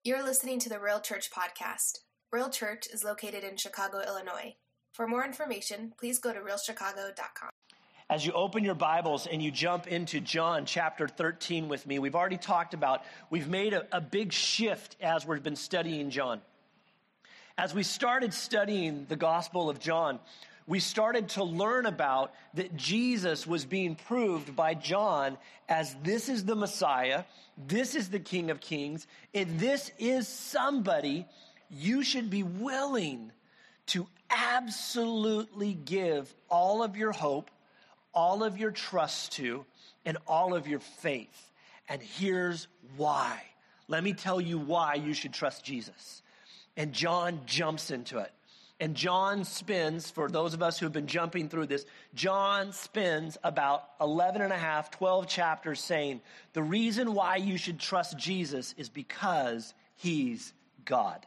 You're listening to the Real Church podcast. Real Church is located in Chicago, Illinois. For more information, please go to realchicago.com. As you open your Bibles and you jump into John chapter 13 with me, we've already talked about, we've made a big shift as we've been studying John. As we started studying the Gospel of John, we started to learn about that Jesus was being proved by John as this is the Messiah, this is the King of Kings, and this is somebody you should be willing to absolutely give all of your hope, all of your trust to, and all of your faith. And here's why. Let me tell you why you should trust Jesus. And John jumps into it. And John spends, for those of us who have been jumping through this, John spends about 12 chapters saying, the reason why you should trust Jesus is because he's God.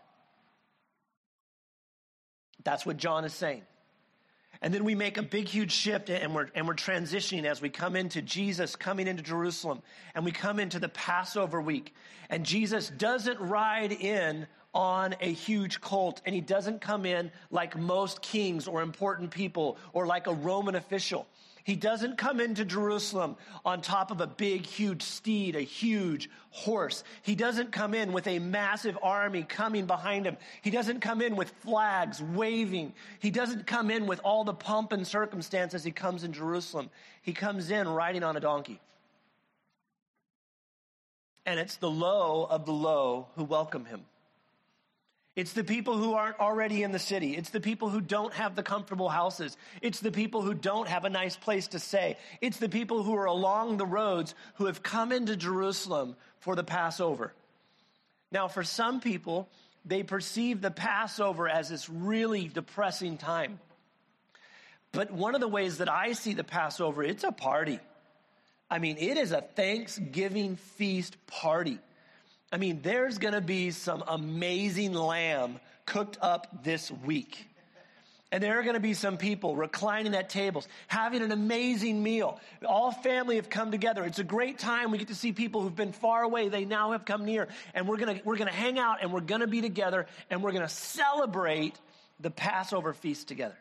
That's what John is saying. And then we make a big, huge shift, and we're transitioning as we come into Jesus coming into Jerusalem, and we come into the Passover week. And Jesus doesn't ride in on a huge colt, and he doesn't come in like most kings or important people or like a Roman official. He doesn't come into Jerusalem on top of a big, huge steed, a huge horse. He doesn't come in with a massive army coming behind him. He doesn't come in with flags waving. He doesn't come in with all the pomp and circumstance as he comes in Jerusalem. He comes in riding on a donkey. And it's the low of the low who welcome him. It's the people who aren't already in the city. It's the people who don't have the comfortable houses. It's the people who don't have a nice place to stay. It's the people who are along the roads who have come into Jerusalem for the Passover. Now, for some people, they perceive the Passover as this really depressing time. But one of the ways that I see the Passover, it's a party. I mean, it is a Thanksgiving feast party. I mean, there's going to be some amazing lamb cooked up this week. And there are going to be some people reclining at tables, having an amazing meal. All family have come together. It's a great time. We get to see people who've been far away. They now have come near. And we're going to hang out, and we're going to be together, and we're going to celebrate the Passover feast together.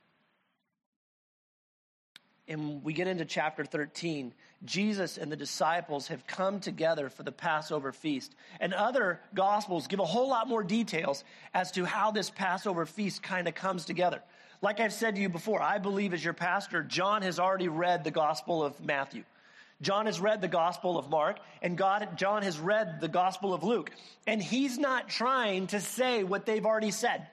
And we get into chapter 13, Jesus and the disciples have come together for the Passover feast. And other gospels give a whole lot more details as to how this Passover feast kind of comes together. Like I've said to you before, I believe as your pastor, John has already read the Gospel of Matthew. John has read the Gospel of Mark, and John has read the Gospel of Luke. And he's not trying to say what they've already said.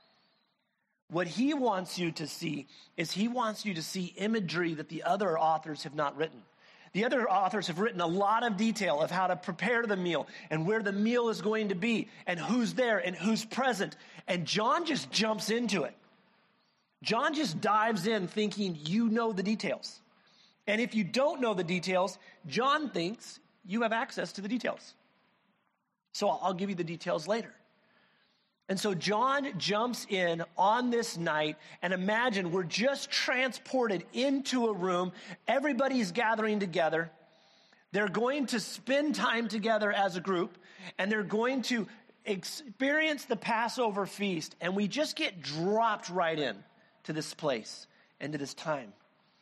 What he wants you to see is he wants you to see imagery that the other authors have not written. The other authors have written a lot of detail of how to prepare the meal and where the meal is going to be and who's there and who's present. And John just jumps into it. John just dives in thinking you know the details. And if you don't know the details, John thinks you have access to the details. So I'll give you the details later. And so John jumps in on this night, and imagine we're just transported into a room. Everybody's gathering together. They're going to spend time together as a group, and they're going to experience the Passover feast. And we just get dropped right in to this place and to this time.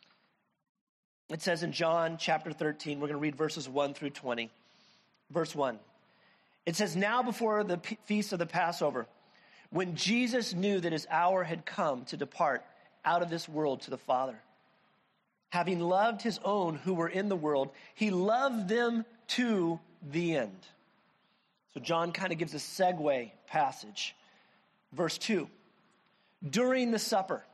It says in John chapter 13, we're going to read verses 1 through 20. Verse 1. It says, now before the feast of the Passover, when Jesus knew that his hour had come to depart out of this world to the Father, having loved his own who were in the world, he loved them to the end. So John kind of gives a segue passage. Verse 2, during the supper,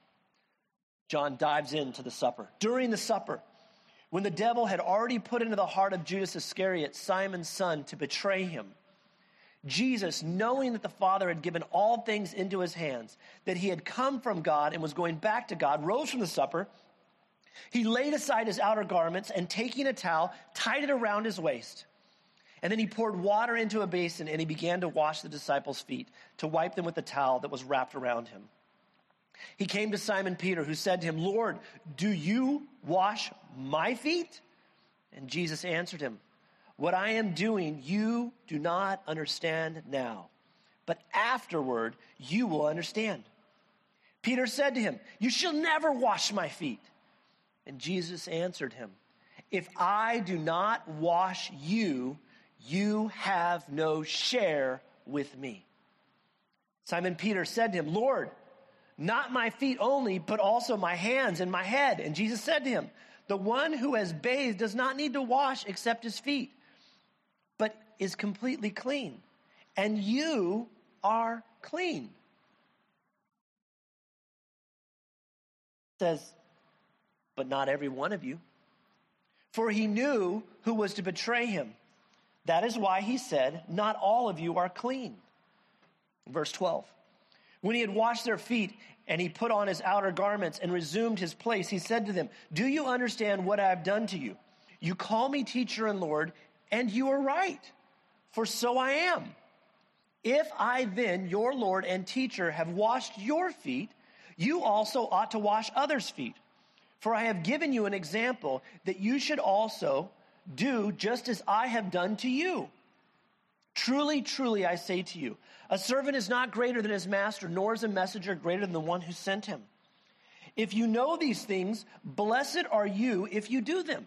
John dives into the supper. During the supper, when the devil had already put into the heart of Judas Iscariot, Simon's son, to betray him, Jesus, knowing that the Father had given all things into his hands, that he had come from God and was going back to God, rose from the supper. He laid aside his outer garments and taking a towel, tied it around his waist. And then he poured water into a basin and he began to wash the disciples' feet, to wipe them with the towel that was wrapped around him. He came to Simon Peter, who said to him, Lord, do you wash my feet? And Jesus answered him, What I am doing, you do not understand now, but afterward you will understand." Peter said to him, "You shall never wash my feet." And Jesus answered him, "If I do not wash you, you have no share with me." Simon Peter said to him, "Lord, not my feet only, but also my hands and my head." And Jesus said to him, "The one who has bathed does not need to wash except his feet, but is completely clean. And you are clean." It says, "But not every one of you." For he knew who was to betray him. That is why he said, "Not all of you are clean." Verse 12. When he had washed their feet and he put on his outer garments and resumed his place, he said to them, "Do you understand what I have done to you? You call me teacher and Lord, and you are right, for so I am. If I then, your Lord and teacher, have washed your feet, you also ought to wash others' feet. For I have given you an example that you should also do just as I have done to you. Truly, truly, I say to you, a servant is not greater than his master, nor is a messenger greater than the one who sent him. If you know these things, blessed are you if you do them.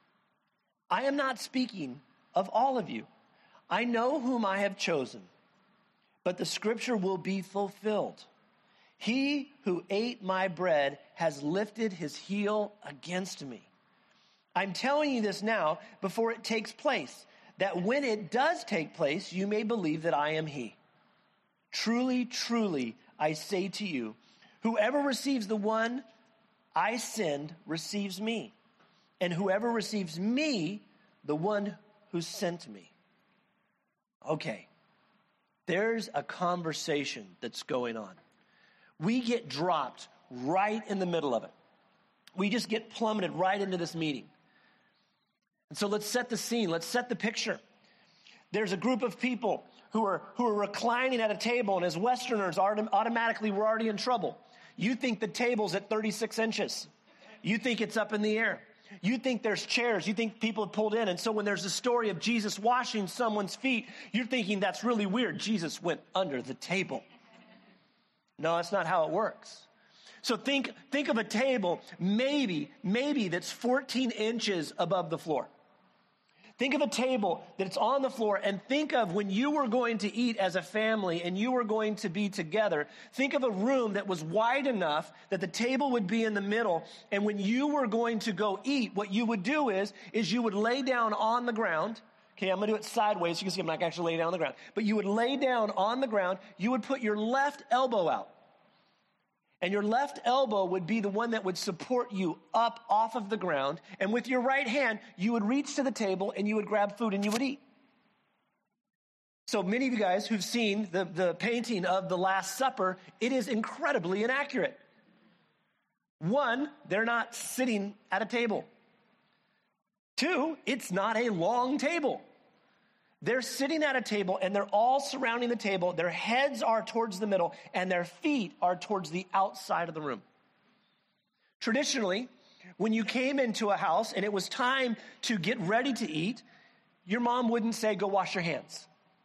I am not speaking of all of you. I know whom I have chosen, but the scripture will be fulfilled. He who ate my bread has lifted his heel against me. I'm telling you this now before it takes place, that when it does take place, you may believe that I am he. Truly, truly, I say to you, whoever receives the one I send receives me, and whoever receives me, the one who sent me." Okay, there's a conversation that's going on. We get dropped right in the middle of it. We just get plummeted right into this meeting. And so let's set the scene. Let's set the picture. There's a group of people who are reclining at a table, and as Westerners, automatically we're already in trouble. You think the table's at 36 inches. You think it's up in the air. You think there's chairs. You think people have pulled in. And so when there's a story of Jesus washing someone's feet, you're thinking that's really weird. Jesus went under the table. No, that's not how it works. So think of a table maybe that's 14 inches above the floor. Think of a table that's on the floor, and think of when you were going to eat as a family and you were going to be together. Think of a room that was wide enough that the table would be in the middle, and when you were going to go eat, what you would do is you would lay down on the ground. Okay, I'm going to do it sideways so you can see I'm not actually laying down on the ground. But you would lay down on the ground. You would put your left elbow out. And your left elbow would be the one that would support you up off of the ground. And with your right hand, you would reach to the table and you would grab food and you would eat. So many of you guys who've seen the painting of the Last Supper, it is incredibly inaccurate. One, they're not sitting at a table. Two, it's not a long table. They're sitting at a table and they're all surrounding the table. Their heads are towards the middle and their feet are towards the outside of the room. Traditionally, when you came into a house and it was time to get ready to eat, your mom wouldn't say, "Go wash your hands."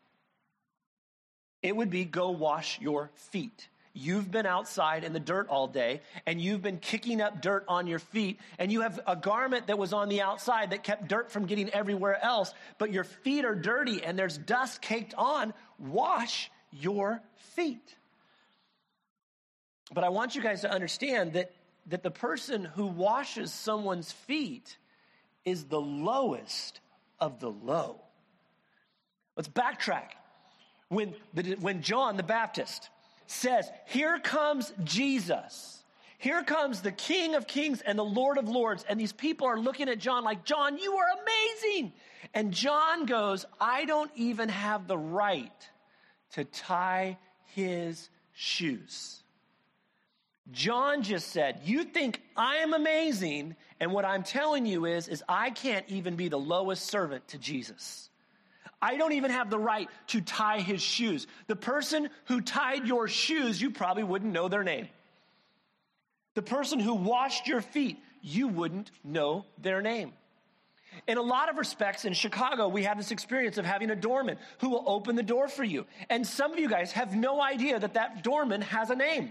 It would be, "Go wash your feet." You've been outside in the dirt all day, and you've been kicking up dirt on your feet, and you have a garment that was on the outside that kept dirt from getting everywhere else, but your feet are dirty, and there's dust caked on. Wash your feet. But I want you guys to understand that the person who washes someone's feet is the lowest of the low. Let's backtrack. When John the Baptist says, "Here comes Jesus. Here comes the King of Kings and the Lord of Lords." And these people are looking at John like, "John, you are amazing." And John goes, "I don't even have the right to tie his shoes." John just said, "You think I am amazing, and what I'm telling you is I can't even be the lowest servant to Jesus. I don't even have the right to tie his shoes. The person who tied your shoes, you probably wouldn't know their name. The person who washed your feet, you wouldn't know their name." In a lot of respects, in Chicago, we have this experience of having a doorman who will open the door for you. And some of you guys have no idea that that doorman has a name.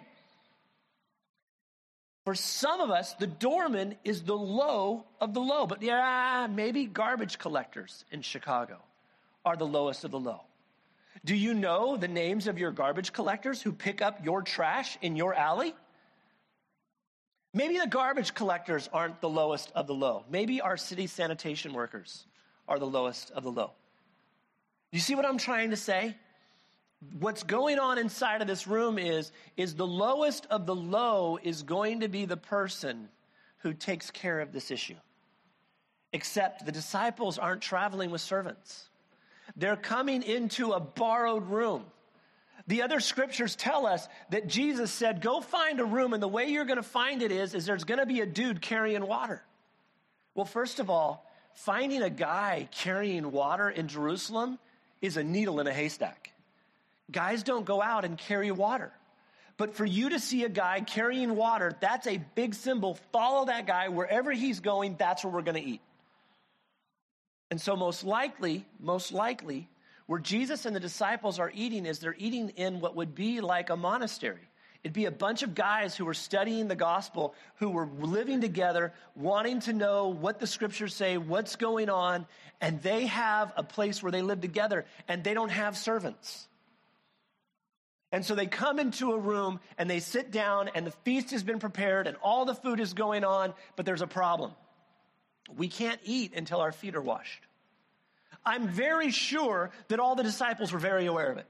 For some of us, the doorman is the low of the low. But yeah, maybe garbage collectors in Chicago are the lowest of the low. Do you know the names of your garbage collectors who pick up your trash in your alley? Maybe the garbage collectors aren't the lowest of the low. Maybe our city sanitation workers are the lowest of the low. You see what I'm trying to say? What's going on inside of this room is the lowest of the low is going to be the person who takes care of this issue. Except the disciples aren't traveling with servants. They're coming into a borrowed room. The other scriptures tell us that Jesus said, go find a room, and the way you're going to find it is there's going to be a dude carrying water. Well, first of all, finding a guy carrying water in Jerusalem is a needle in a haystack. Guys don't go out and carry water. But for you to see a guy carrying water, that's a big symbol. Follow that guy. Wherever he's going, that's where we're going to eat. And so most likely, where Jesus and the disciples are eating is they're eating in what would be like a monastery. It'd be a bunch of guys who were studying the gospel, who were living together, wanting to know what the scriptures say, what's going on, and they have a place where they live together, and they don't have servants. And so they come into a room, and they sit down, and the feast has been prepared, and all the food is going on, but there's a problem. We can't eat until our feet are washed. I'm very sure that all the disciples were very aware of it.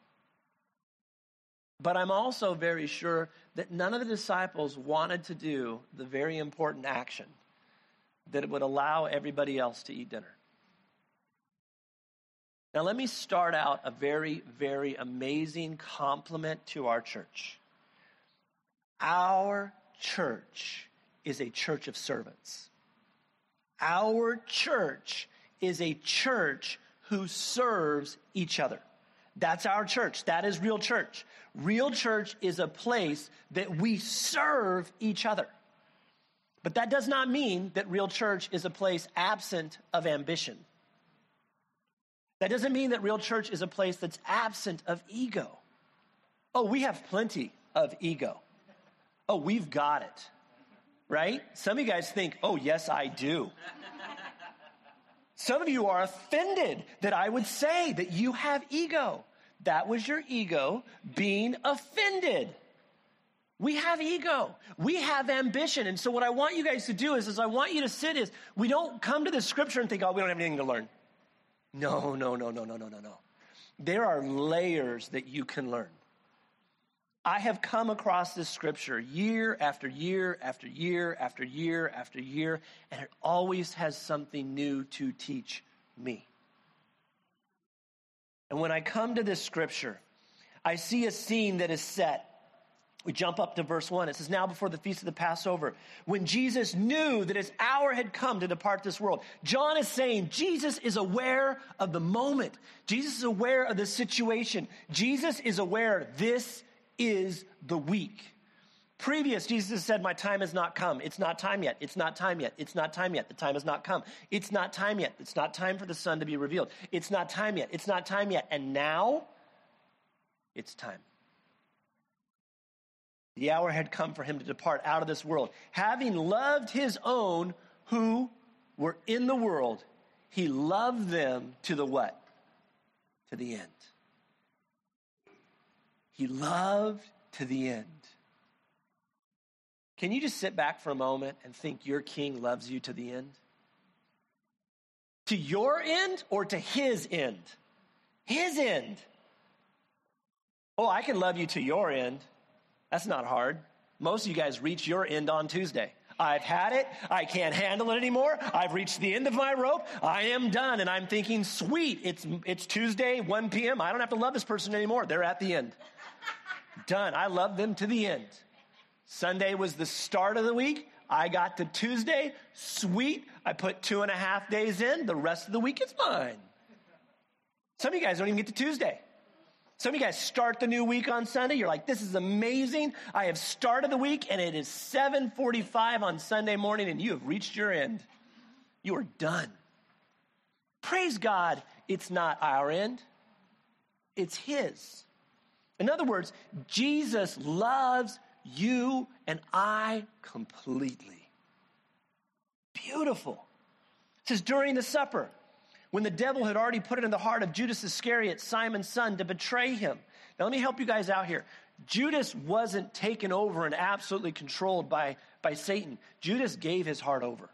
But I'm also very sure that none of the disciples wanted to do the very important action that would allow everybody else to eat dinner. Now, let me start out a very, very amazing compliment to our church. Our church is a church of servants. Our church is a church who serves each other. That's our church. That is real church. Real church is a place that we serve each other. But that does not mean that real church is a place absent of ambition. That doesn't mean that real church is a place that's absent of ego. Oh, we have plenty of ego. Oh, we've got it. Right? Some of you guys think, oh, yes, I do. Some of you are offended that I would say that you have ego. That was your ego being offended. We have ego. We have ambition. And so what I want you guys to do is I want you to sit is, we don't come to the scripture and think, oh, we don't have anything to learn. No. There are layers that you can learn. I have come across this scripture year after year after year after year after year, and it always has something new to teach me. And when I come to this scripture, I see a scene that is set. We jump up to verse 1. It says, now before the feast of the Passover, when Jesus knew that his hour had come to depart this world. John is saying Jesus is aware of the moment. Jesus is aware of the situation. Jesus is aware this is the week. Previous, Jesus said, my time has not come. It's not time yet. It's not time yet. It's not time yet. The time has not come. It's not time yet. It's not time for the Son to be revealed. It's not time yet. It's not time yet. And now, it's time. The hour had come for him to depart out of this world. Having loved his own who were in the world, he loved them to the what? To the end. He loved to the end. Can you just sit back for a moment and think your king loves you to the end? To your end or to his end? His end. Oh, I can love you to your end. That's not hard. Most of you guys reach your end on Tuesday. I've had it. I can't handle it anymore. I've reached the end of my rope. I am done. And I'm thinking, sweet, it's Tuesday, 1 p.m. I don't have to love this person anymore. They're at the end. Done. I love them to the end. Sunday was the start of the week. I got to Tuesday. Sweet. I put 2.5 days in. The rest of the week is mine. Some of you guys don't even get to Tuesday. Some of you guys start the new week on Sunday. You're like, this is amazing. I have started the week, and it is 7:45 on Sunday morning, and you have reached your end. You are done. Praise God, it's not our end. It's his. In other words, Jesus loves you and I completely. Beautiful. It says during the supper, when the devil had already put it in the heart of Judas Iscariot, Simon's son, to betray him. Now let me help you guys out here. Judas wasn't taken over and absolutely controlled by Satan. Judas gave his heart over.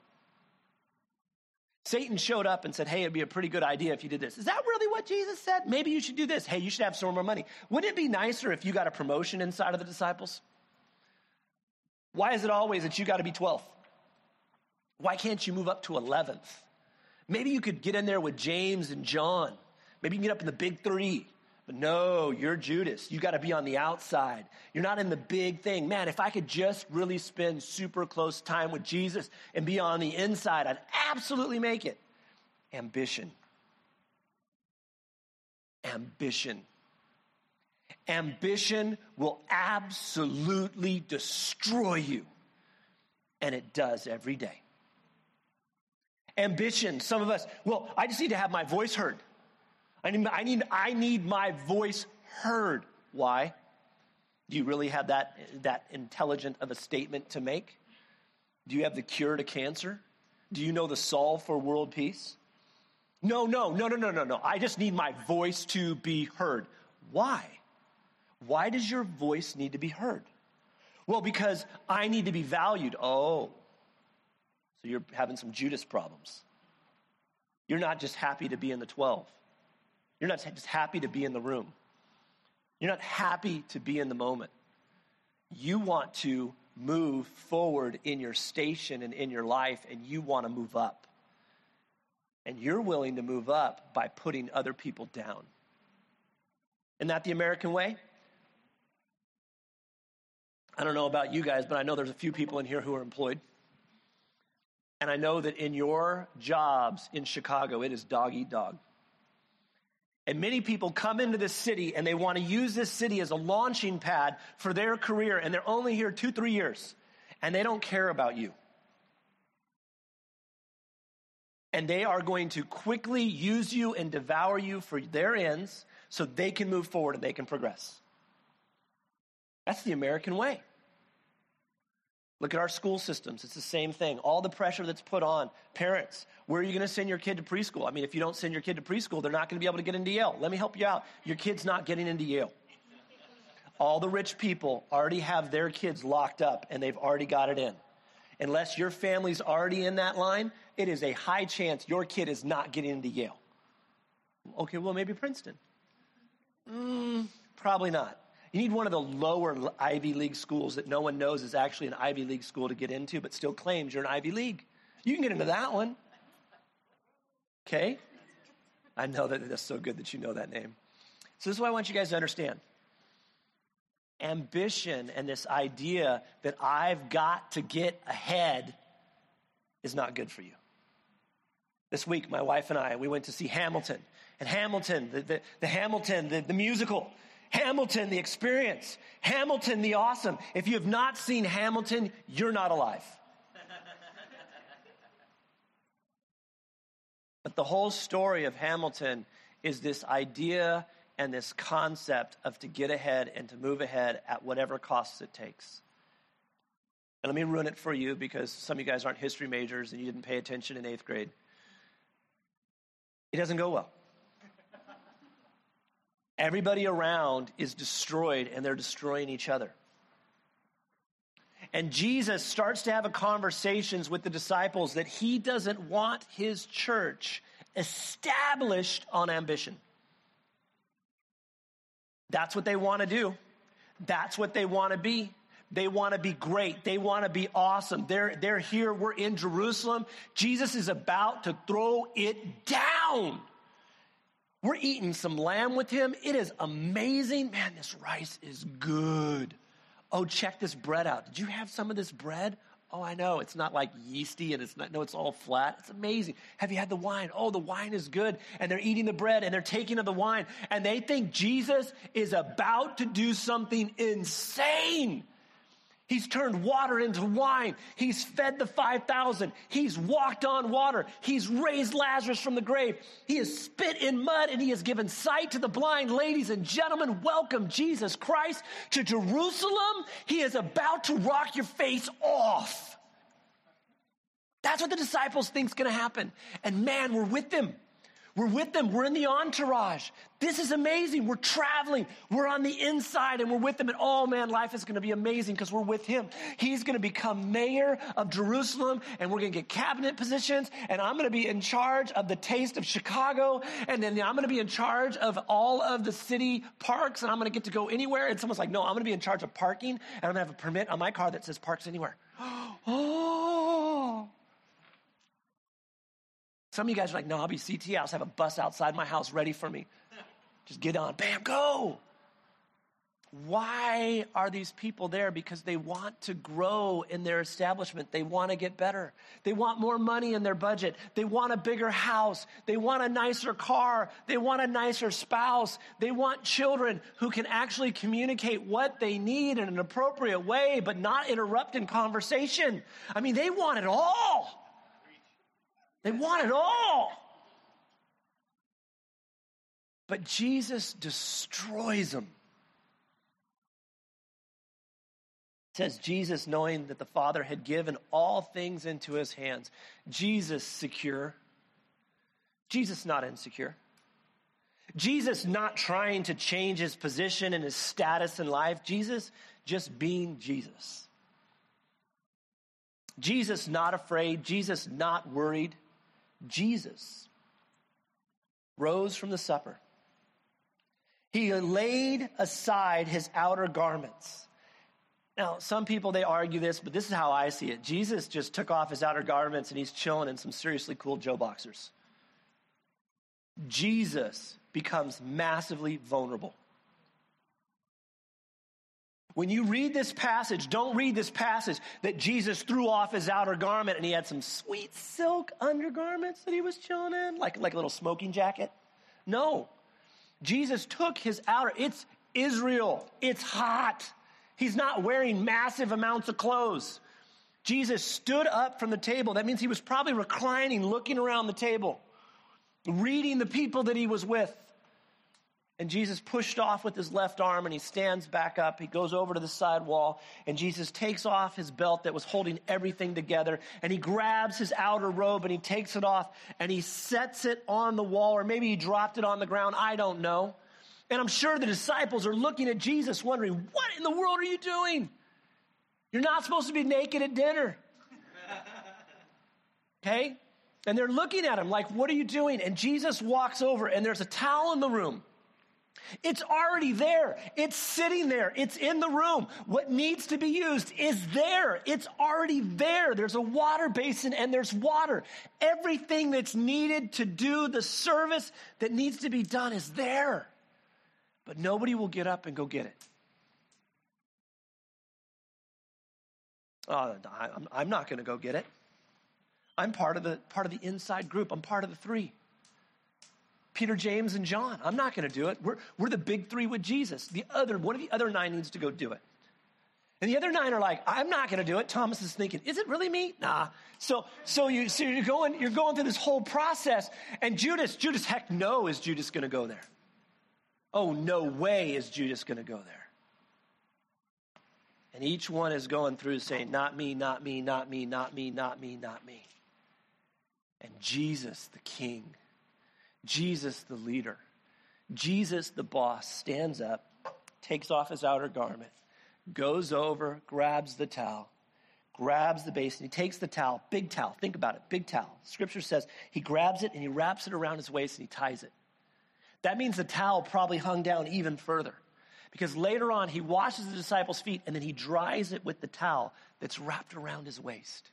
Satan showed up and said, hey, it'd be a pretty good idea if you did this. Is that really what Jesus said? Maybe you should do this. Hey, you should have some more money. Wouldn't it be nicer if you got a promotion inside of the disciples? Why is it always that you got to be 12th? Why can't you move up to 11th? Maybe you could get in there with James and John. Maybe you can get up in the big three. But no, you're Judas. You got to be on the outside. You're not in the big thing. Man, if I could just really spend super close time with Jesus and be on the inside, I'd absolutely make it. Ambition. Ambition. Ambition will absolutely destroy you. And it does every day. Ambition, some of us, well, I just need to have my voice heard. I need my voice heard. Why? Do you really have that intelligent of a statement to make? Do you have the cure to cancer? Do you know the solve for world peace? No. I just need my voice to be heard. Why? Why does your voice need to be heard? Well, because I need to be valued. Oh, so you're having some Judas problems. You're not just happy to be in the 12. You're not just happy to be in the room. You're not happy to be in the moment. You want to move forward in your station and in your life, and you want to move up. And you're willing to move up by putting other people down. Isn't that the American way? I don't know about you guys, but I know there's a few people in here who are employed. And I know that in your jobs in Chicago, it is dog eat dog. And many people come into this city and they want to use this city as a launching pad for their career, and they're only here 2-3 years, and they don't care about you. And they are going to quickly use you and devour you for their ends so they can move forward and they can progress. That's the American way. Look at our school systems. It's the same thing. All the pressure that's put on parents. Where are you going to send your kid to preschool? I mean, if you don't send your kid to preschool, they're not going to be able to get into Yale. Let me help you out. Your kid's not getting into Yale. All the rich people already have their kids locked up, and they've already got it in. Unless your family's already in that line, it is a high chance your kid is not getting into Yale. Okay, well, maybe Princeton. Probably not. You need one of the lower Ivy League schools that no one knows is actually an Ivy League school to get into, but still claims you're an Ivy League. You can get into that one. Okay? I know that's so good that you know that name. So this is what I want you guys to understand. Ambition and this idea that I've got to get ahead is not good for you. This week, my wife and I, we went to see Hamilton. And Hamilton, the musical. Hamilton, the experience. Hamilton, the awesome. If you have not seen Hamilton, you're not alive. But the whole story of Hamilton is this idea and this concept of to get ahead and to move ahead at whatever costs it takes. And let me ruin it for you because some of you guys aren't history majors and you didn't pay attention in 8th grade. It doesn't go well. Everybody around is destroyed, and they're destroying each other. And Jesus starts to have a conversations with the disciples that he doesn't want his church established on ambition. That's what they want to do. That's what they want to be. They want to be great. They want to be awesome. They're here. We're in Jerusalem. Jesus is about to throw it down. We're eating some lamb with him. It is amazing. Man, this rice is good. Oh, check this bread out. Did you have some of this bread? Oh, I know. It's not like yeasty and it's all flat. It's amazing. Have you had the wine? Oh, the wine is good. And they're eating the bread and they're taking of the wine. And they think Jesus is about to do something insane. He's turned water into wine. He's fed the 5,000. He's walked on water. He's raised Lazarus from the grave. He has spit in mud and he has given sight to the blind. Ladies and gentlemen, welcome Jesus Christ to Jerusalem. He is about to rock your face off. That's what the disciples think is going to happen. And man, we're with them. We're with them. We're in the entourage. This is amazing. We're traveling. We're on the inside and we're with them. And oh man, life is going to be amazing because we're with him. He's going to become mayor of Jerusalem and we're going to get cabinet positions. And I'm going to be in charge of the taste of Chicago. And then I'm going to be in charge of all of the city parks. And I'm going to get to go anywhere. And someone's like, no, I'm going to be in charge of parking. And I'm going to have a permit on my car that says parks anywhere. Oh. Some of you guys are like, no, I'll be CT. I'll just have a bus outside my house ready for me. Just get on. Bam, go. Why are these people there? Because they want to grow in their establishment. They want to get better. They want more money in their budget. They want a bigger house. They want a nicer car. They want a nicer spouse. They want children who can actually communicate what they need in an appropriate way, but not interrupt in conversation. I mean, they want it all. They want it all. But Jesus destroys them. It says Jesus, knowing that the Father had given all things into his hands. Jesus secure. Jesus not insecure. Jesus not trying to change his position and his status in life. Jesus just being Jesus. Jesus not afraid. Jesus not worried. Jesus rose from the supper. He laid aside his outer garments. Now, some people, they argue this, but this is how I see it. Jesus just took off his outer garments and he's chilling in some seriously cool Joe boxers. Jesus becomes massively vulnerable. When you read this passage, don't read this passage that Jesus threw off his outer garment and he had some sweet silk undergarments that he was chilling in, like a little smoking jacket. No. Jesus took his outer, it's Israel, it's hot. He's not wearing massive amounts of clothes. Jesus stood up from the table. That means he was probably reclining, looking around the table, reading the people that he was with. And Jesus pushed off with his left arm and he stands back up. He goes over to the side wall and Jesus takes off his belt that was holding everything together and he grabs his outer robe and he takes it off and he sets it on the wall, or maybe he dropped it on the ground. I don't know. And I'm sure the disciples are looking at Jesus wondering, what in the world are you doing? You're not supposed to be naked at dinner. Okay? And they're looking at him like, what are you doing? And Jesus walks over and there's a towel in the room. It's already there. It's sitting there. It's in the room. What needs to be used is there. It's already there. There's a water basin and there's water. Everything that's needed to do the service that needs to be done is there. But nobody will get up and go get it. I'm not going to go get it. I'm part of the inside group. I'm part of the three. Peter, James, and John. I'm not going to do it. We're the big three with Jesus. One of the other 9 needs to go do it. And the other 9 are like, I'm not going to do it. Thomas is thinking, is it really me? Nah. So you're going through this whole process. And Judas, heck no, is Judas going to go there? Oh, no way is Judas going to go there. And each one is going through saying, not me, not me, not me, not me, not me, not me. And Jesus, the king, Jesus, the leader, Jesus, the boss, stands up, takes off his outer garment, goes over, grabs the towel, grabs the basin. He takes the towel, big towel. Think about it, big towel. Scripture says he grabs it and he wraps it around his waist and he ties it. That means the towel probably hung down even further, because later on he washes the disciples' feet and then he dries it with the towel that's wrapped around his waist.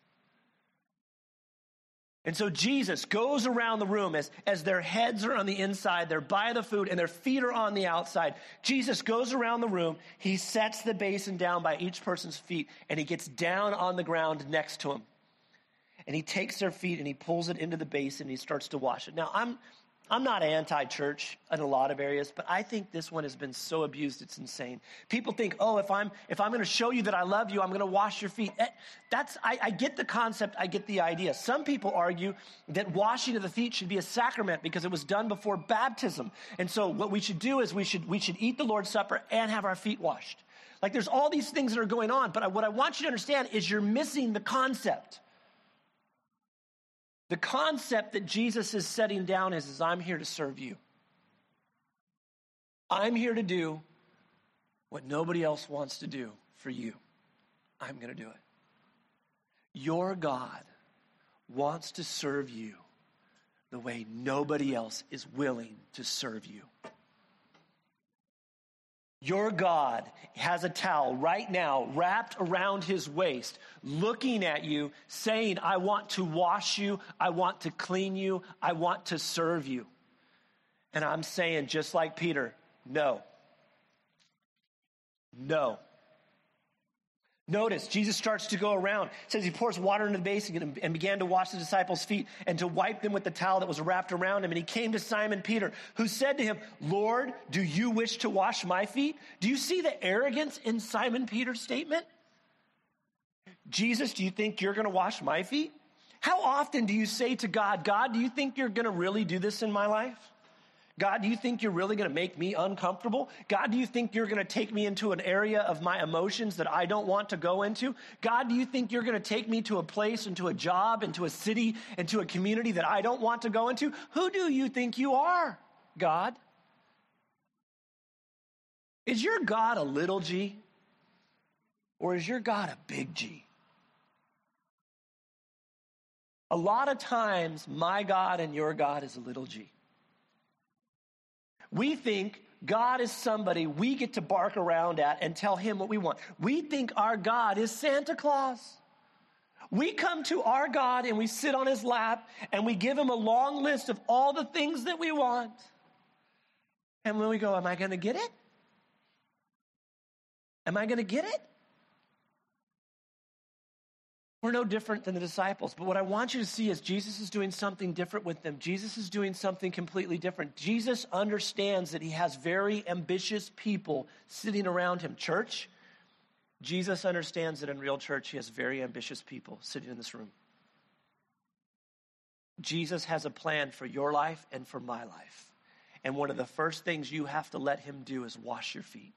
And so Jesus goes around the room as their heads are on the inside, they're by the food, and their feet are on the outside. Jesus goes around the room, he sets the basin down by each person's feet, and he gets down on the ground next to him. And he takes their feet and he pulls it into the basin and he starts to wash it. Now, I'm not anti-church in a lot of areas, but I think this one has been so abused, it's insane. People think, oh, if I'm going to show you that I love you, I'm going to wash your feet. I get the concept, I get the idea. Some people argue that washing of the feet should be a sacrament because it was done before baptism. And so what we should do is we should eat the Lord's Supper and have our feet washed. Like there's all these things that are going on, but what I want you to understand is you're missing the concept. The concept that Jesus is setting down is I'm here to serve you. I'm here to do what nobody else wants to do for you. I'm going to do it. Your God wants to serve you the way nobody else is willing to serve you. Your God has a towel right now wrapped around his waist, looking at you, saying, I want to wash you, I want to clean you, I want to serve you. And I'm saying, just like Peter, no. No. Notice, Jesus starts to go around. It says he pours water into the basin and began to wash the disciples' feet and to wipe them with the towel that was wrapped around him. And he came to Simon Peter, who said to him, Lord, do you wish to wash my feet? Do you see the arrogance in Simon Peter's statement? Jesus, do you think you're going to wash my feet? How often do you say to God, God, do you think you're going to really do this in my life? God, do you think you're really going to make me uncomfortable? God, do you think you're going to take me into an area of my emotions that I don't want to go into? God, do you think you're going to take me to a place, into a job, into a city, into a community that I don't want to go into? Who do you think you are, God? Is your God a little g? Or is your God a big G? A lot of times, my God and your God is a little g. We think God is somebody we get to bark around at and tell him what we want. We think our God is Santa Claus. We come to our God and we sit on his lap and we give him a long list of all the things that we want. And when we go, am I going to get it? Am I going to get it? We're no different than the disciples. But what I want you to see is Jesus is doing something different with them. Jesus is doing something completely different. Jesus understands that he has very ambitious people sitting around him. Church, Jesus understands that in Real Church, he has very ambitious people sitting in this room. Jesus has a plan for your life and for my life. And one of the first things you have to let him do is wash your feet.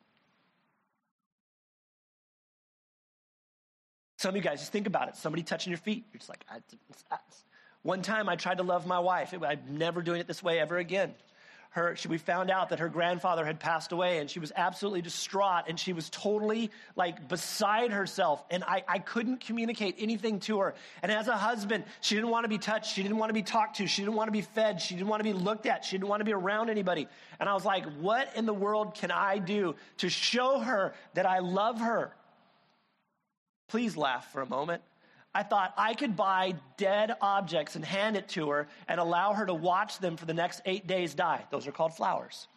Some of you guys, just think about it. Somebody touching your feet. You're just like, one time I tried to love my wife. I'm never doing it this way ever again. We found out that her grandfather had passed away and she was absolutely distraught and she was totally like beside herself. And I couldn't communicate anything to her. And as a husband, she didn't want to be touched. She didn't want to be talked to. She didn't want to be fed. She didn't want to be looked at. She didn't want to be around anybody. And I was like, what in the world can I do to show her that I love her? Please laugh for a moment. I thought I could buy dead objects and hand it to her and allow her to watch them for the next 8 days die. Those are called flowers.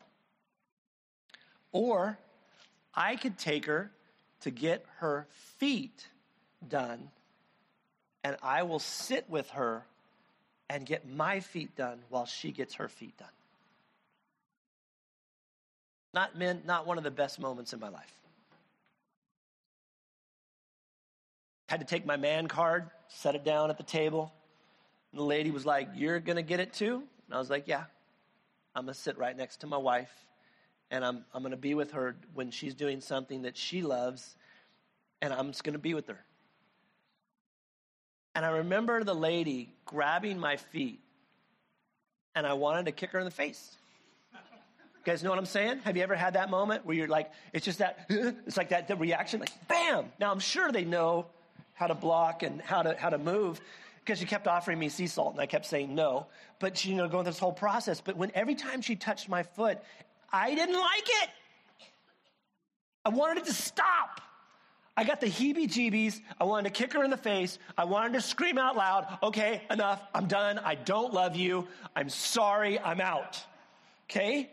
Or I could take her to get her feet done, and I will sit with her and get my feet done while she gets her feet done. Not one of the best moments in my life. Had to take my man card, set it down at the table. And the lady was like, you're going to get it too? And I was like, yeah. I'm going to sit right next to my wife. And I'm going to be with her when she's doing something that she loves. And I'm just going to be with her. And I remember the lady grabbing my feet. And I wanted to kick her in the face. You guys know what I'm saying? Have you ever had that moment where you're like, it's just that, it's like that the reaction, like, bam! Now I'm sure they know how to block and how to move, because she kept offering me sea salt and I kept saying no. But she, going through this whole process. But every time she touched my foot, I didn't like it. I wanted it to stop. I got the heebie-jeebies. I wanted to kick her in the face. I wanted to scream out loud, okay, enough, I'm done. I don't love you. I'm sorry, I'm out. Okay?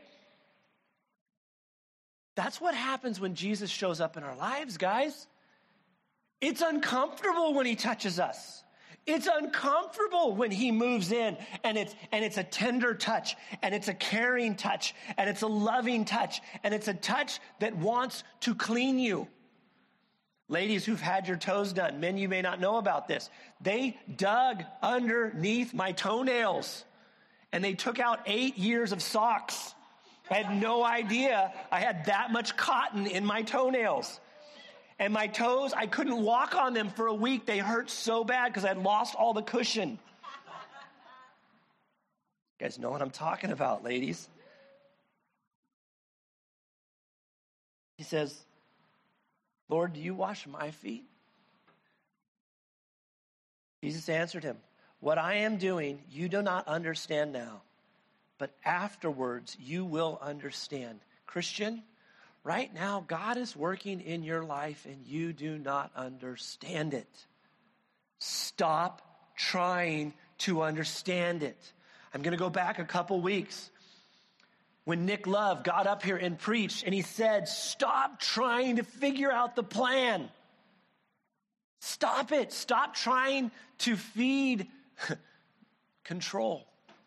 That's what happens when Jesus shows up in our lives, guys. It's uncomfortable when he touches us. It's uncomfortable when he moves in, and it's a tender touch, and it's a caring touch, and it's a loving touch, and it's a touch that wants to clean you. Ladies who've had your toes done, men, you may not know about this. They dug underneath my toenails, and they took out 8 years of socks. I had no idea I had that much cotton in my toenails. And my toes, I couldn't walk on them for a week. They hurt so bad because I'd lost all the cushion. You guys know what I'm talking about, ladies. He says, Lord, do you wash my feet? Jesus answered him, what I am doing, you do not understand now, but afterwards you will understand. Christian, right now, God is working in your life and you do not understand it. Stop trying to understand it. I'm going to go back a couple weeks when Nick Love got up here and preached and he said, stop trying to figure out the plan. Stop it. Stop trying to feed control.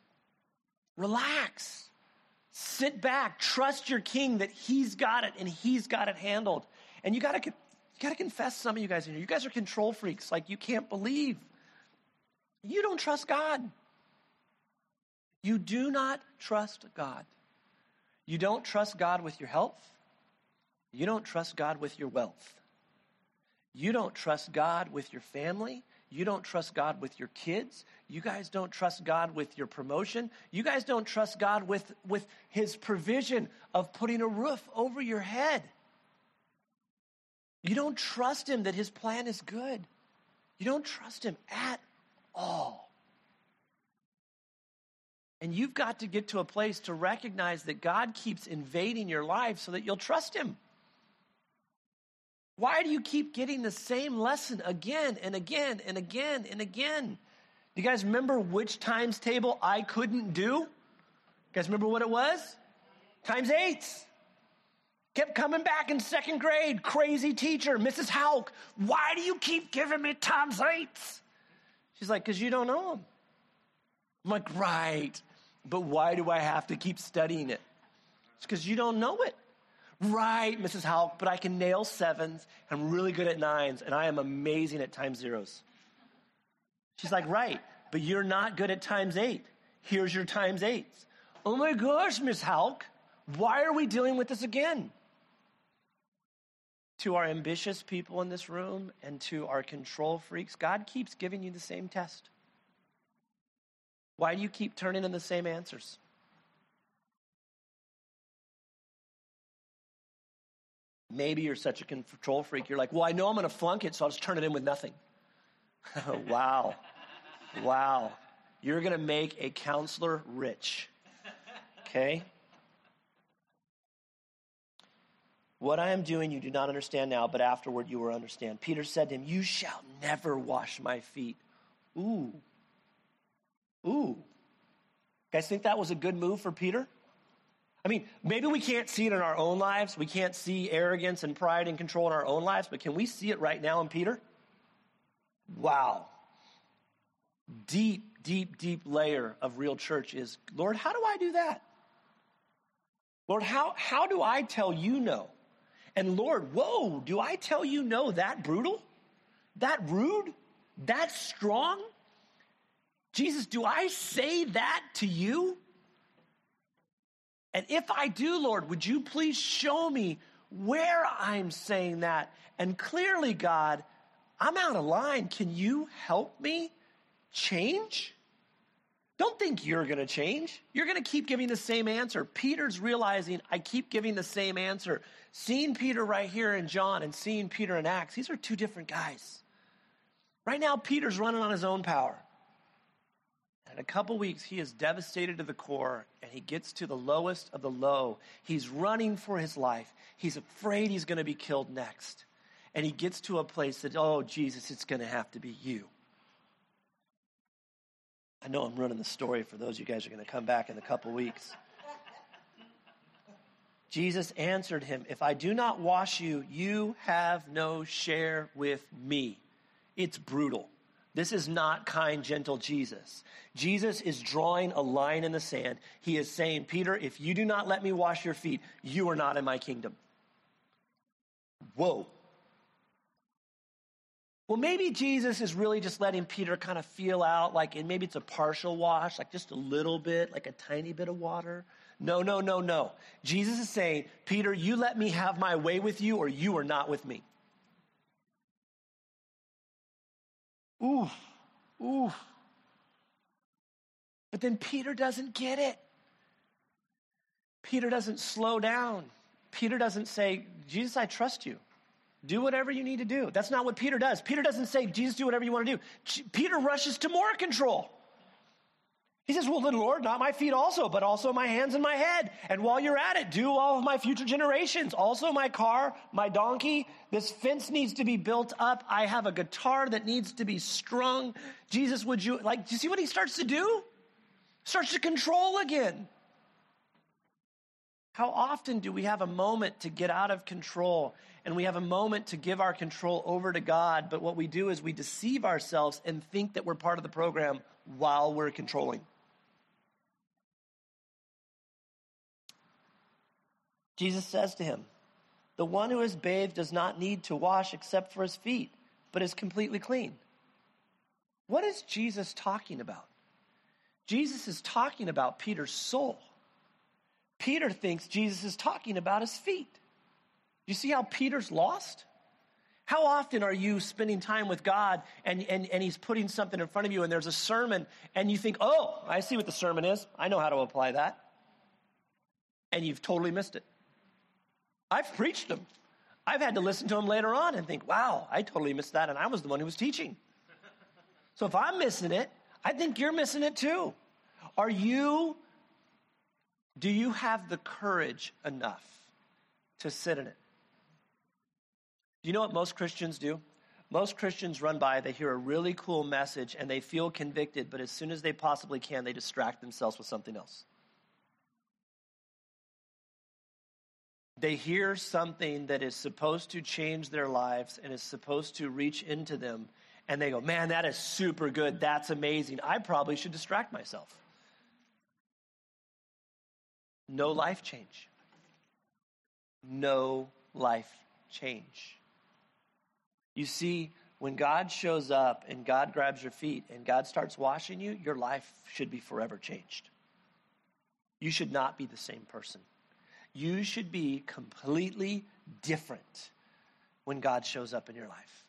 Relax. Sit back, trust your king that he's got it and he's got it handled. And you got to confess, some of you guys in here, you guys are control freaks like you can't believe. You don't trust God. You do not trust God. You don't trust God with your health. You don't trust God with your wealth. You don't trust God with your family. You don't trust God with your kids. You guys don't trust God with your promotion. You guys don't trust God with his provision of putting a roof over your head. You don't trust him that his plan is good. You don't trust him at all. And you've got to get to a place to recognize that God keeps invading your life so that you'll trust him. Why do you keep getting the same lesson again and again and again and again? Do you guys remember which times table I couldn't do? You guys remember what it was? Times 8. Kept coming back in second grade. Crazy teacher, Mrs. Hauk. Why do you keep giving me times 8? She's like, because you don't know them. I'm like, right. But why do I have to keep studying it? It's because you don't know it. Right, Mrs. Hauk, but I can nail 7s. I'm really good at 9s, and I am amazing at times 0s. She's like, right, but you're not good at times 8. Here's your times 8s. Oh my gosh, Miss Hauk, why are we dealing with this again? To our ambitious people in this room and to our control freaks, God keeps giving you the same test. Why do you keep turning in the same answers? Maybe you're such a control freak. You're like, well, I know I'm going to flunk it, so I'll just turn it in with nothing. Wow. Wow. You're going to make a counselor rich. Okay? What I am doing, you do not understand now, but afterward you will understand. Peter said to him, you shall never wash my feet. Ooh. Ooh. Guys think that was a good move for Peter? I mean, maybe we can't see it in our own lives. We can't see arrogance and pride and control in our own lives, but can we see it right now in Peter? Wow. Deep, deep, deep layer of real church is, Lord, how do I do that? Lord, how do I tell you no? And Lord, whoa, do I tell you no that brutal? That rude? That strong? Jesus, do I say that to you? And if I do, Lord, would you please show me where I'm saying that? And clearly, God, I'm out of line. Can you help me change? Don't think you're going to change. You're going to keep giving the same answer. Peter's realizing I keep giving the same answer. Seeing Peter right here in John and seeing Peter in Acts, these are two different guys. Right now, Peter's running on his own power. In a couple weeks, he is devastated to the core, and he gets to the lowest of the low. He's running for his life. He's afraid he's going to be killed next. And he gets to a place that, oh, Jesus, it's going to have to be you. I know I'm running the story for those of you guys who are going to come back in a couple weeks. Jesus answered him, if I do not wash you, you have no share with me. It's brutal. This is not kind, gentle Jesus. Jesus is drawing a line in the sand. He is saying, Peter, if you do not let me wash your feet, you are not in my kingdom. Whoa. Well, maybe Jesus is really just letting Peter kind of feel out, like, and maybe it's a partial wash, like just a little bit, like a tiny bit of water. No. Jesus is saying, Peter, you let me have my way with you or you are not with me. Oof. But then Peter doesn't get it. Peter doesn't slow down. Peter doesn't say, Jesus, I trust you. Do whatever you need to do. That's not what Peter does. Peter doesn't say, Jesus, do whatever you want to do. Peter rushes to more control. He says, well, then, Lord, not my feet also, but also my hands and my head. And while you're at it, do all of my future generations. Also my car, my donkey. This fence needs to be built up. I have a guitar that needs to be strung. Jesus, would you, do you see what he starts to do? Starts to control again. How often do we have a moment to get out of control and we have a moment to give our control over to God, but what we do is we deceive ourselves and think that we're part of the program while we're controlling. Jesus says to him, the one who is bathed does not need to wash except for his feet, but is completely clean. What is Jesus talking about? Jesus is talking about Peter's soul. Peter thinks Jesus is talking about his feet. You see how Peter's lost? How often are you spending time with God and he's putting something in front of you and there's a sermon and you think, oh, I see what the sermon is. I know how to apply that. And you've totally missed it. I've preached them. I've had to listen to them later on and think, wow, I totally missed that and I was the one who was teaching. So if I'm missing it, I think you're missing it too. Do you have the courage enough to sit in it? Do you know what most Christians do? Most Christians run by, they hear a really cool message and they feel convicted, but as soon as they possibly can, they distract themselves with something else. They hear something that is supposed to change their lives and is supposed to reach into them, and they go, man, that is super good. That's amazing. I probably should distract myself. No life change. No life change. You see, when God shows up and God grabs your feet and God starts washing you, your life should be forever changed. You should not be the same person. You should be completely different when God shows up in your life.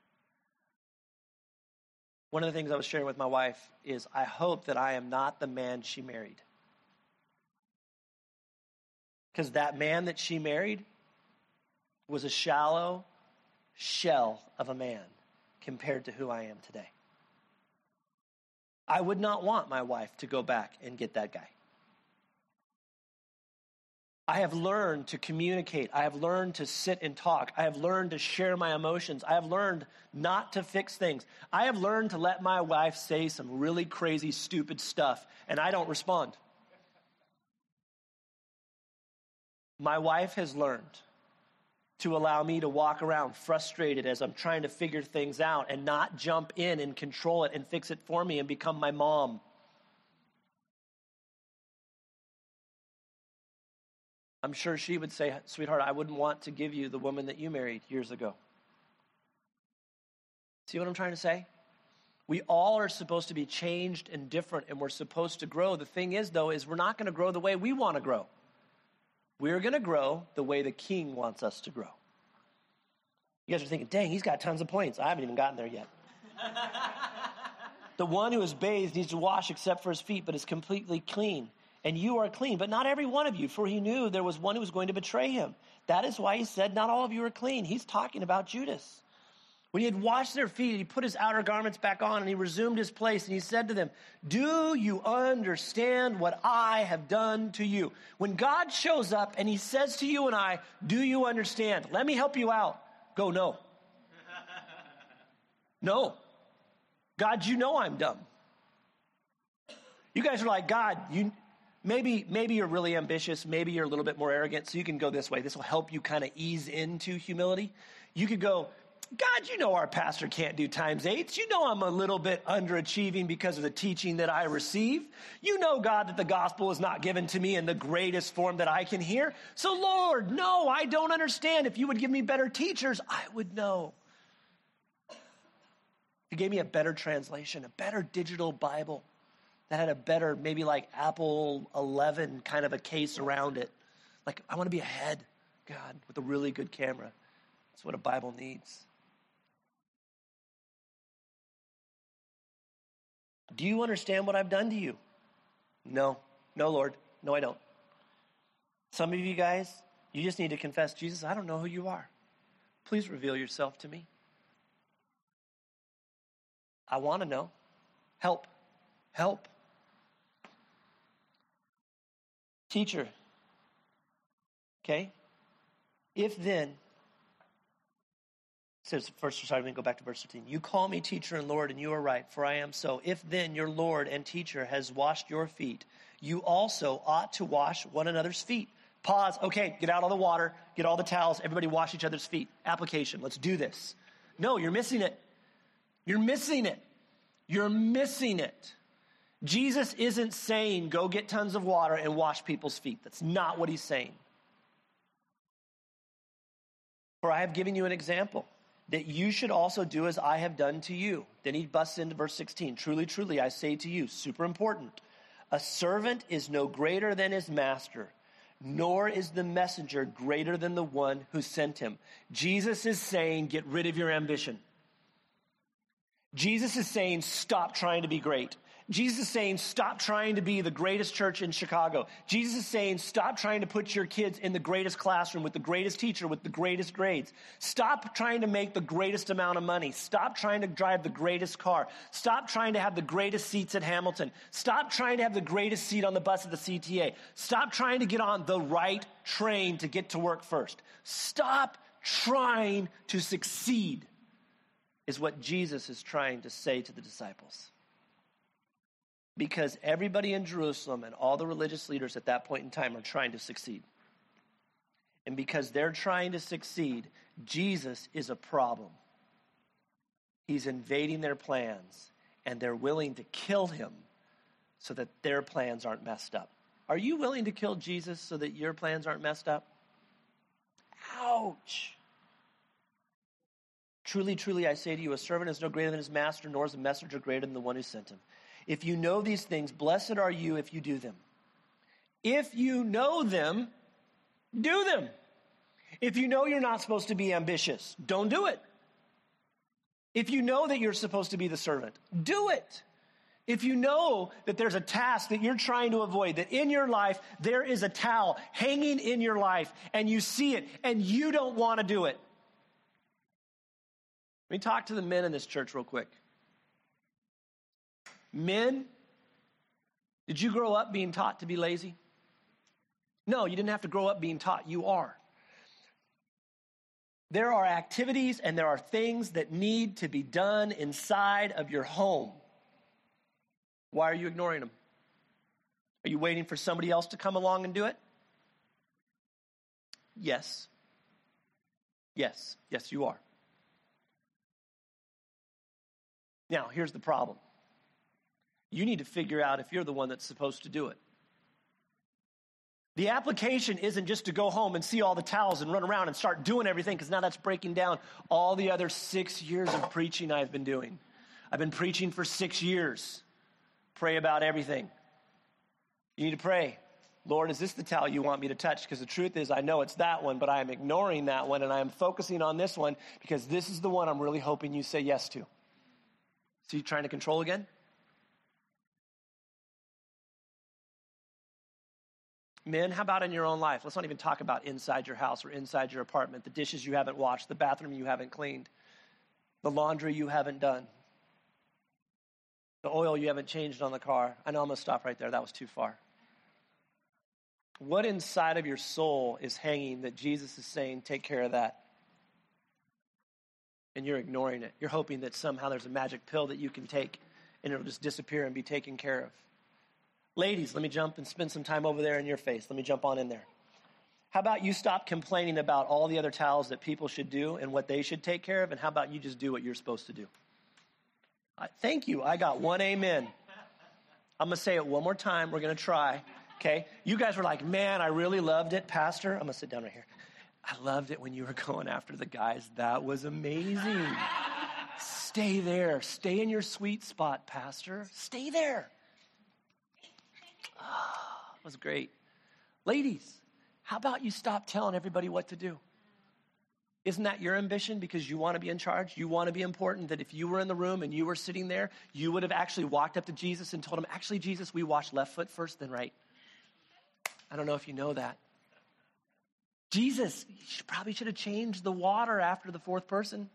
One of the things I was sharing with my wife is I hope that I am not the man she married. Because that man that she married was a shallow shell of a man compared to who I am today. I would not want my wife to go back and get that guy. I have learned to communicate. I have learned to sit and talk. I have learned to share my emotions. I have learned not to fix things. I have learned to let my wife say some really crazy, stupid stuff, and I don't respond. My wife has learned to allow me to walk around frustrated as I'm trying to figure things out and not jump in and control it and fix it for me and become my mom. I'm sure she would say, sweetheart, I wouldn't want to give you the woman that you married years ago. See what I'm trying to say? We all are supposed to be changed and different, and we're supposed to grow. The thing is, though, is we're not going to grow the way we want to grow. We're going to grow the way the King wants us to grow. You guys are thinking, dang, he's got tons of points. I haven't even gotten there yet. The one who is bathed needs to wash except for his feet, but is completely clean. And you are clean, but not every one of you, for he knew there was one who was going to betray him. That is why he said, not all of you are clean. He's talking about Judas. When he had washed their feet, he put his outer garments back on, and he resumed his place, and he said to them, do you understand what I have done to you? When God shows up and he says to you and I, do you understand? Let me help you out. Go, no. No. God, you know I'm dumb. You guys are like, God, Maybe you're really ambitious. Maybe you're a little bit more arrogant. So you can go this way. This will help you kind of ease into humility. You could go, God, you know our pastor can't do times eights. You know I'm a little bit underachieving because of the teaching that I receive. You know, God, that the gospel is not given to me in the greatest form that I can hear. So, Lord, no, I don't understand. If you would give me better teachers, I would know. If you gave me a better translation, a better digital Bible that had a better, maybe like Apple 11 kind of a case around it. Like, I want to be ahead, God, with a really good camera. That's what a Bible needs. Do you understand what I've done to you? No. No, Lord. No, I don't. Some of you guys, you just need to confess, Jesus, I don't know who you are. Please reveal yourself to me. I want to know. Help. Help. Teacher. Okay? If then, says first, sorry, let me go back to verse 13. You call me teacher and Lord, and you are right, for I am so. If then your Lord and teacher has washed your feet, you also ought to wash one another's feet. Pause. Okay, get out all the water, get all the towels, everybody wash each other's feet. Application. Let's do this. No, you're missing it. You're missing it. You're missing it. Jesus isn't saying go get tons of water and wash people's feet. That's not what he's saying. For I have given you an example, that you should also do as I have done to you. Then he busts into verse 16. Truly, truly, I say to you, super important, a servant is no greater than his master, nor is the messenger greater than the one who sent him. Jesus is saying, get rid of your ambition. Jesus is saying, stop trying to be great. Jesus is saying, stop trying to be the greatest church in Chicago. Jesus is saying, stop trying to put your kids in the greatest classroom with the greatest teacher with the greatest grades. Stop trying to make the greatest amount of money. Stop trying to drive the greatest car. Stop trying to have the greatest seats at Hamilton. Stop trying to have the greatest seat on the bus at the CTA. Stop trying to get on the right train to get to work first. Stop trying to succeed, is what Jesus is trying to say to the disciples. Because everybody in Jerusalem and all the religious leaders at that point in time are trying to succeed. And because they're trying to succeed, Jesus is a problem. He's invading their plans, and they're willing to kill him so that their plans aren't messed up. Are you willing to kill Jesus so that your plans aren't messed up? Ouch. Truly, truly, I say to you, a servant is no greater than his master, nor is a messenger greater than the one who sent him. If you know these things, blessed are you if you do them. If you know them, do them. If you know you're not supposed to be ambitious, don't do it. If you know that you're supposed to be the servant, do it. If you know that there's a task that you're trying to avoid, that in your life there is a towel hanging in your life and you see it and you don't want to do it. Let me talk to the men in this church real quick. Men, did you grow up being taught to be lazy? No, you didn't have to grow up being taught. You are. There are activities and there are things that need to be done inside of your home. Why are you ignoring them? Are you waiting for somebody else to come along and do it? Yes. Yes. Yes, you are. Now, here's the problem. You need to figure out if you're the one that's supposed to do it. The application isn't just to go home and see all the towels and run around and start doing everything, because now that's breaking down all the other 6 years of preaching I've been doing. I've been preaching for 6 years. Pray about everything. You need to pray. Lord, is this the towel you want me to touch? Because the truth is, I know it's that one, but I am ignoring that one, and I am focusing on this one because this is the one I'm really hoping you say yes to. So you trying to control again? Men, how about in your own life? Let's not even talk about inside your house or inside your apartment, the dishes you haven't washed, the bathroom you haven't cleaned, the laundry you haven't done, the oil you haven't changed on the car. I know I'm going to stop right there. That was too far. What inside of your soul is hanging that Jesus is saying, take care of that? And you're ignoring it. You're hoping that somehow there's a magic pill that you can take and it'll just disappear and be taken care of. Ladies, let me jump and spend some time over there in your face. Let me jump on in there. How about you stop complaining about all the other towels that people should do and what they should take care of, and how about you just do what you're supposed to do? Thank you. I got one amen. I'm going to say it one more time. We're going to try, okay? You guys were like, man, I really loved it, Pastor. I'm going to sit down right here. I loved it when you were going after the guys. That was amazing. Stay there. Stay in your sweet spot, Pastor. Stay there. Oh, it was great. Ladies, how about you stop telling everybody what to do? Isn't that your ambition because you want to be in charge? You want to be important, that if you were in the room and you were sitting there, you would have actually walked up to Jesus and told him, actually, Jesus, we wash left foot first, then right. I don't know if you know that. Jesus probably should have changed the water after the fourth person.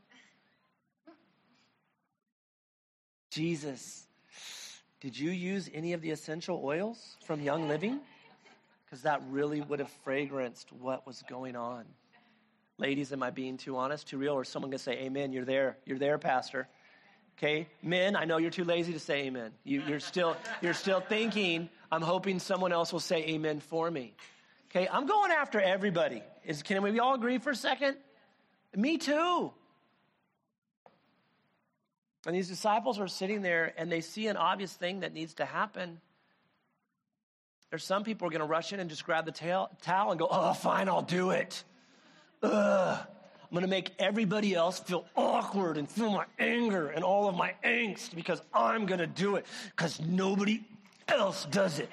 Jesus, did you use any of the essential oils from Young Living? Because that really would have fragranced what was going on. Ladies, am I being too honest, too real? Or is someone going to say, amen, you're there, Pastor. Okay, men, I know you're too lazy to say amen. You're still thinking, I'm hoping someone else will say amen for me. Okay, I'm going after everybody. Can we all agree for a second? Me too. And these disciples are sitting there and they see an obvious thing that needs to happen. There's some people who are going to rush in and just grab the towel and go, oh, fine, I'll do it. I'm going to make everybody else feel awkward and feel my anger and all of my angst because I'm going to do it because nobody else does it.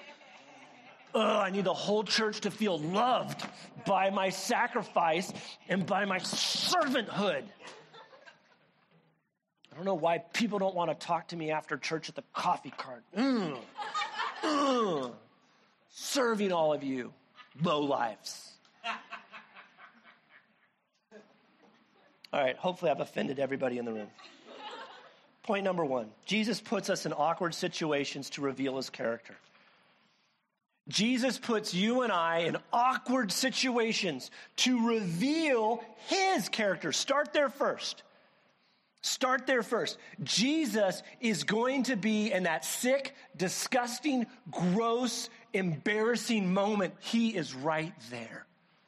I need the whole church to feel loved by my sacrifice and by my servanthood. I don't know why people don't want to talk to me after church at the coffee cart. Serving all of you lowlifes. All right, hopefully I've offended everybody in the room. Point number 1, Jesus puts us in awkward situations to reveal his character. Jesus puts you and I in awkward situations to reveal his character. Start there first. Jesus is going to be in that sick, disgusting, gross, embarrassing moment. He is right there.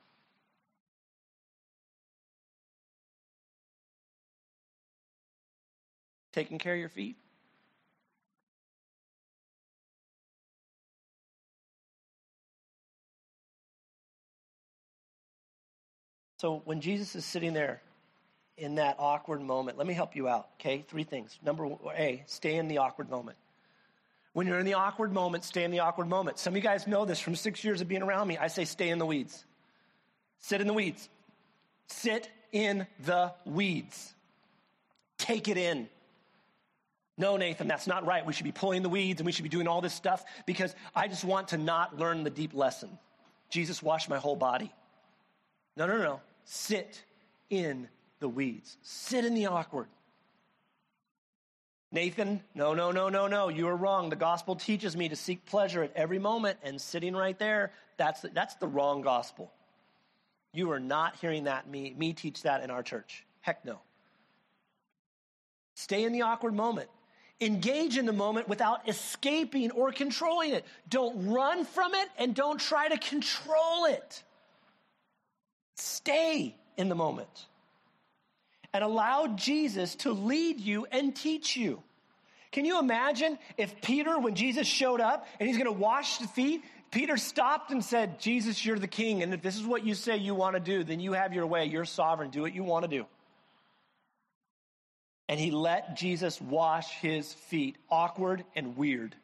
Taking care of your feet? So when Jesus is sitting there in that awkward moment, let me help you out, okay? 3 things. Number A, stay in the awkward moment. When you're in the awkward moment, stay in the awkward moment. Some of you guys know this from 6 years of being around me. I say stay in the weeds. Sit in the weeds. Sit in the weeds. Take it in. No, Nathan, that's not right. We should be pulling the weeds and we should be doing all this stuff because I just want to not learn the deep lesson. Jesus washed my whole body. No. Sit in the weeds. Sit in the awkward. Nathan, no. You are wrong. The gospel teaches me to seek pleasure at every moment, and sitting right there, that's the wrong gospel. You are not hearing that me teach that in our church. Heck no. Stay in the awkward moment. Engage in the moment without escaping or controlling it. Don't run from it and don't try to control it. Stay in the moment and allow Jesus to lead you and teach you. Can you imagine if Peter, when Jesus showed up and he's going to wash the feet, Peter stopped and said, Jesus, you're the king, and if this is what you say you want to do, then you have your way. You're sovereign. Do what you want to do. And he let Jesus wash his feet, awkward and weird.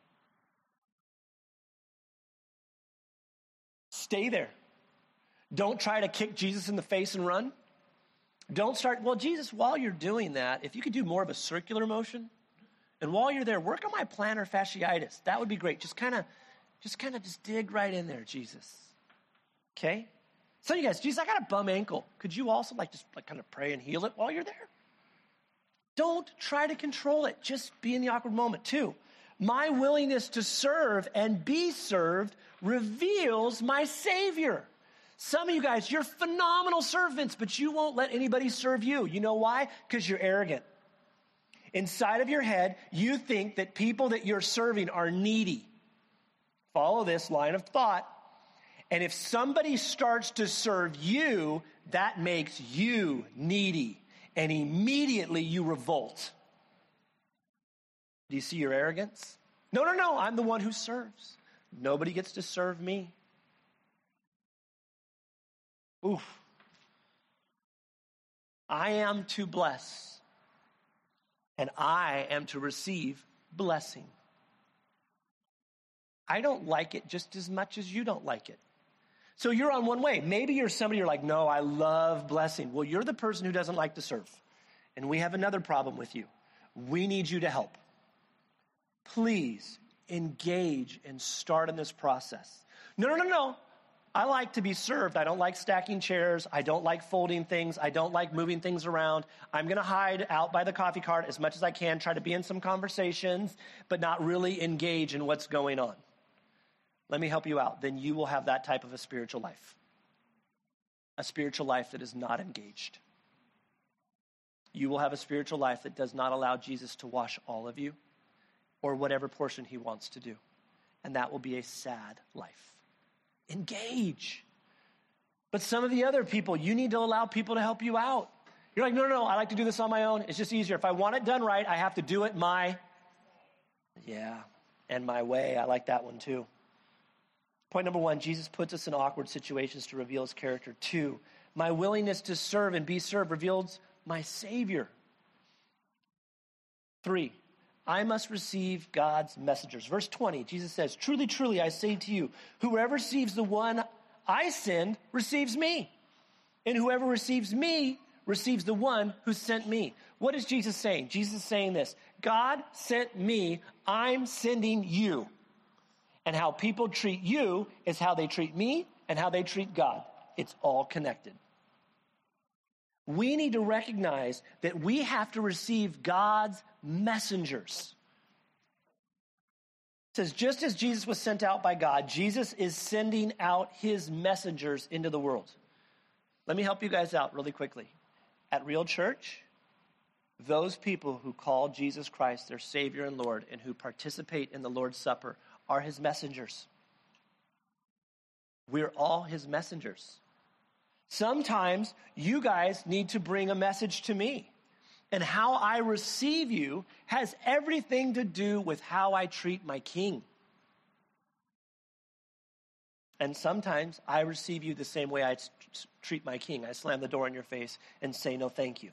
Stay there. Don't try to kick Jesus in the face and run. Don't start, well, Jesus, while you're doing that, if you could do more of a circular motion, and while you're there, work on my plantar fasciitis. That would be great. Just dig right in there, Jesus. Okay? Some of you guys, Jesus, I got a bum ankle. Could you also kind of pray and heal it while you're there? Don't try to control it. Just be in the awkward moment. 2, my willingness to serve and be served reveals my Savior. Some of you guys, you're phenomenal servants, but you won't let anybody serve you. You know why? Because you're arrogant. Inside of your head, you think that people that you're serving are needy. Follow this line of thought. And if somebody starts to serve you, that makes you needy. And immediately you revolt. Do you see your arrogance? No, I'm the one who serves. Nobody gets to serve me. Oof. I am to bless, and I am to receive blessing. I don't like it just as much as you don't like it. So you're on one way. Maybe you're somebody you're like, no, I love blessing. Well, you're the person who doesn't like to serve. And we have another problem with you. We need you to help. Please engage and start in this process. No. I like to be served. I don't like stacking chairs. I don't like folding things. I don't like moving things around. I'm going to hide out by the coffee cart as much as I can, try to be in some conversations, but not really engage in what's going on. Let me help you out. Then you will have that type of a spiritual life. A spiritual life that is not engaged. You will have a spiritual life that does not allow Jesus to wash all of you or whatever portion he wants to do. And that will be a sad life. Engage. But some of the other people, you need to allow people to help you out. You're like, no, I like to do this on my own. It's just easier. If I want it done right, I have to do it my way. I like that one too. Point number 1, Jesus puts us in awkward situations to reveal his character. 2, my willingness to serve and be served reveals my Savior. 3, I must receive God's messengers. Verse 20, Jesus says, truly, truly, I say to you, whoever receives the one I send receives me. And whoever receives me receives the one who sent me. What is Jesus saying? Jesus is saying this, God sent me, I'm sending you. And how people treat you is how they treat me and how they treat God. It's all connected. We need to recognize that we have to receive God's messengers. It says, just as Jesus was sent out by God, Jesus is sending out his messengers into the world. Let me help you guys out really quickly. At Real Church, those people who call Jesus Christ their Savior and Lord and who participate in the Lord's Supper are his messengers. We're all his messengers. Sometimes you guys need to bring a message to me. And how I receive you has everything to do with how I treat my king. And sometimes I receive you the same way I treat my king. I slam the door in your face and say no thank you.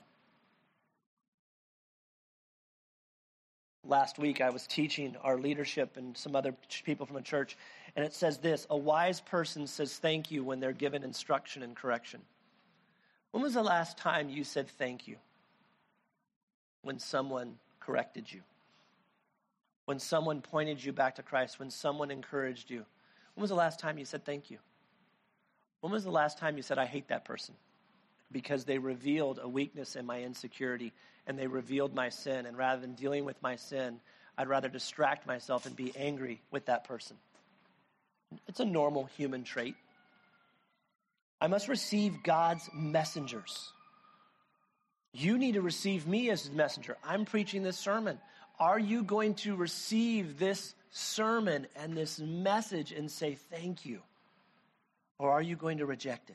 Last week I was teaching our leadership and some other people from a church, and it says this, a wise person says thank you when they're given instruction and correction. When was the last time you said thank you? When someone corrected you, when someone pointed you back to Christ, when someone encouraged you. When was the last time you said thank you? When was the last time you said, I hate that person? Because they revealed a weakness in my insecurity and they revealed my sin. And rather than dealing with my sin, I'd rather distract myself and be angry with that person. It's a normal human trait. I must receive God's messengers. You need to receive me as his messenger. I'm preaching this sermon. Are you going to receive this sermon and this message and say thank you? Or are you going to reject it?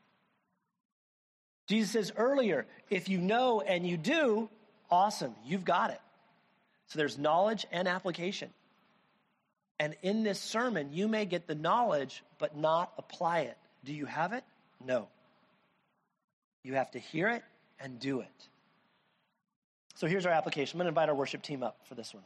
Jesus says earlier, if you know and you do, awesome, you've got it. So there's knowledge and application. And in this sermon, you may get the knowledge, but not apply it. Do you have it? No. You have to hear it and do it. So here's our application. I'm going to invite our worship team up for this one.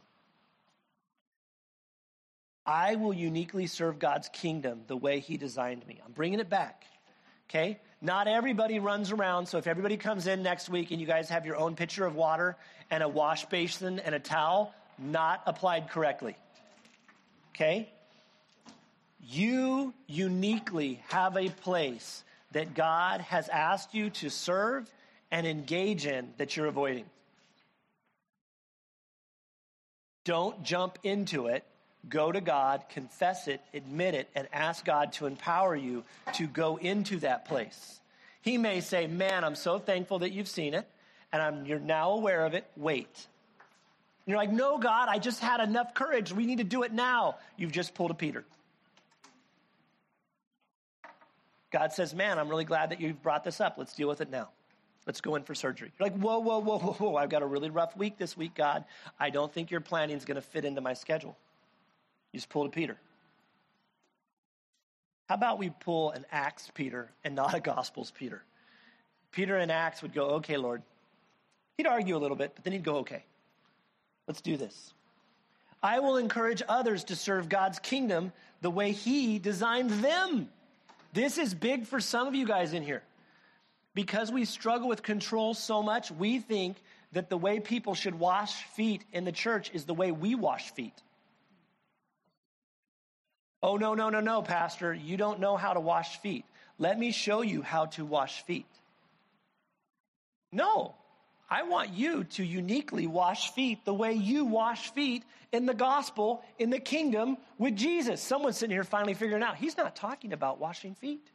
I will uniquely serve God's kingdom the way he designed me. I'm bringing it back, okay? Not everybody runs around, so if everybody comes in next week and you guys have your own pitcher of water and a wash basin and a towel, not applied correctly, okay? You uniquely have a place that God has asked you to serve and engage in that you're avoiding. Don't jump into it. Go to God, confess it, admit it, and ask God to empower you to go into that place. He may say, man, I'm so thankful that you've seen it, and you're now aware of it. Wait. And you're like, no, God, I just had enough courage. We need to do it now. You've just pulled a Peter. God says, man, I'm really glad that you've brought this up. Let's deal with it now. Let's go in for surgery. You're like, whoa. I've got a really rough week this week, God. I don't think your planning is going to fit into my schedule. You just pulled a Peter. How about we pull an Acts Peter and not a Gospels Peter? Peter in Acts would go, okay, Lord. He'd argue a little bit, but then he'd go, okay, let's do this. I will encourage others to serve God's kingdom the way he designed them. This is big for some of you guys in here. Because we struggle with control so much, we think that the way people should wash feet in the church is the way we wash feet. Oh, no, Pastor. You don't know how to wash feet. Let me show you how to wash feet. No, I want you to uniquely wash feet the way you wash feet in the gospel, in the kingdom with Jesus. Someone's sitting here finally figuring out he's not talking about washing feet.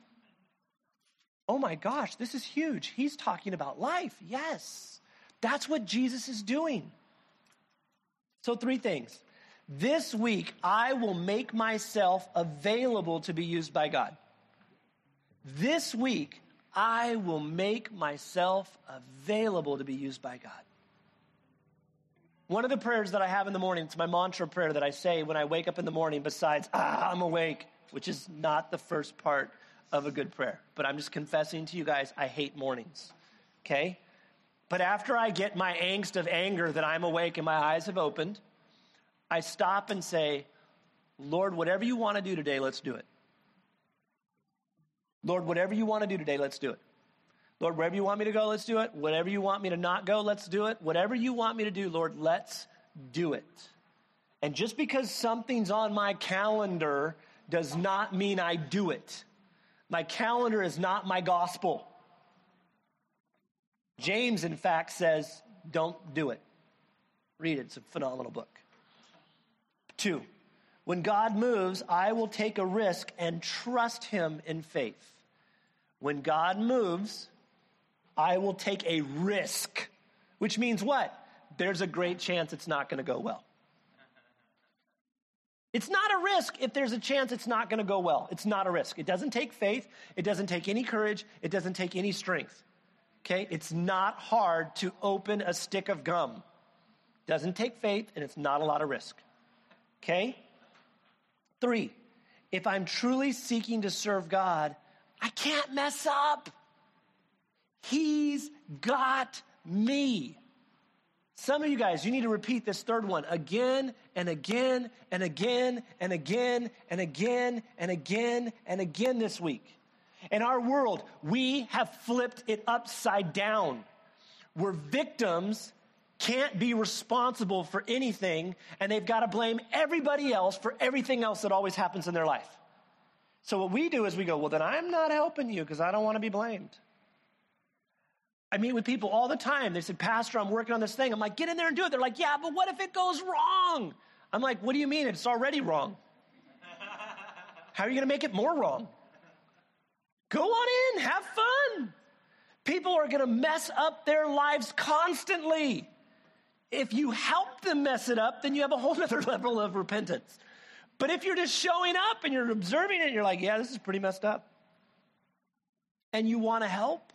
Oh my gosh, this is huge. He's talking about life. Yes, that's what Jesus is doing. So 3 things. This week, I will make myself available to be used by God. This week, I will make myself available to be used by God. One of the prayers that I have in the morning, it's my mantra prayer that I say when I wake up in the morning besides, I'm awake, which is not the first part of a good prayer. But I'm just confessing to you guys, I hate mornings, okay? But after I get my angst of anger that I'm awake and my eyes have opened, I stop and say, Lord, whatever you want to do today, let's do it. Lord, whatever you want to do today, let's do it. Lord, wherever you want me to go, let's do it. Whatever you want me to not go, let's do it. Whatever you want me to do, Lord, let's do it. And just because something's on my calendar does not mean I do it. My calendar is not my gospel. James, in fact, says, don't do it. Read it. It's a phenomenal book. 2, when God moves, I will take a risk and trust him in faith. When God moves, I will take a risk, which means what? There's a great chance it's not going to go well. It's not a risk if there's a chance it's not going to go well. It's not a risk. It doesn't take faith. It doesn't take any courage. It doesn't take any strength. Okay? It's not hard to open a stick of gum. It doesn't take faith, and it's not a lot of risk. Okay? 3, if I'm truly seeking to serve God, I can't mess up. He's got me. Some of you guys, you need to repeat this 3rd one again and again and again and again and again and again and again this week. In our world, we have flipped it upside down. We're victims, can't be responsible for anything, and they've got to blame everybody else for everything else that always happens in their life. So what we do is we go, well, then I'm not helping you because I don't want to be blamed. I meet with people all the time. They said, Pastor, I'm working on this thing. I'm like, get in there and do it. They're like, yeah, but what if it goes wrong? I'm like, what do you mean? It's already wrong. How are you going to make it more wrong? Go on in, have fun. People are going to mess up their lives constantly. If you help them mess it up, then you have a whole other level of repentance. But if you're just showing up and you're observing it, and you're like, yeah, this is pretty messed up. And you want to help.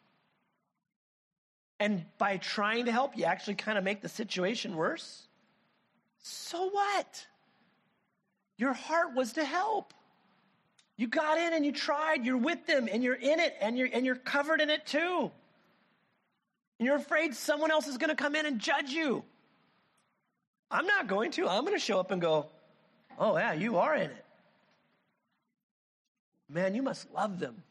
And by trying to help, you actually kind of make the situation worse. So what? Your heart was to help. You got in and you tried. You're with them and you're in it and you're covered in it too. And you're afraid someone else is going to come in and judge you. I'm not going to. I'm going to show up and go, oh yeah, you are in it. Man, you must love them.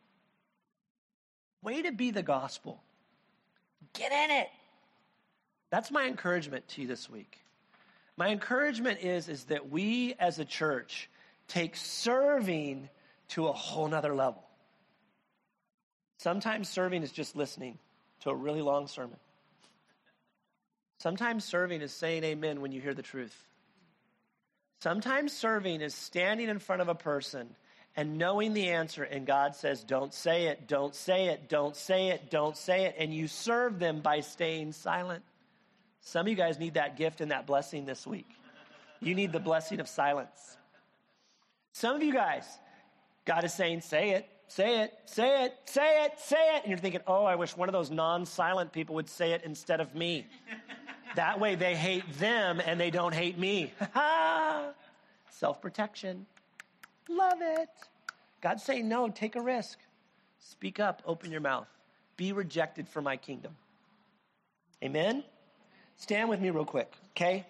Way to be the gospel. Get in it. That's my encouragement to you this week. My encouragement is that we as a church take serving to a whole nother level. Sometimes serving is just listening to a really long sermon. Sometimes serving is saying amen when you hear the truth. Sometimes serving is standing in front of a person and knowing the answer, and God says, don't say it, don't say it, don't say it, don't say it, and you serve them by staying silent. Some of you guys need that gift and that blessing this week. You need the blessing of silence. Some of you guys, God is saying, say it. Say it, say it, say it, say it. And you're thinking, oh, I wish one of those non-silent people would say it instead of me. That way they hate them and they don't hate me. Self-protection. Love it. God's saying, no, take a risk. Speak up, open your mouth. Be rejected for my kingdom. Amen? Stand with me real quick, okay?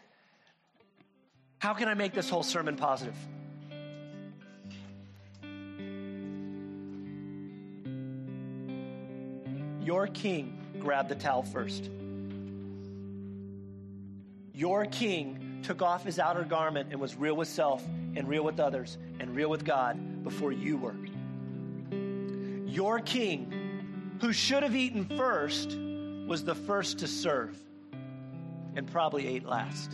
How can I make this whole sermon positive? Your king grabbed the towel first. Your king took off his outer garment and was real with self and real with others and real with God before you were. Your king, who should have eaten first, was the first to serve and probably ate last.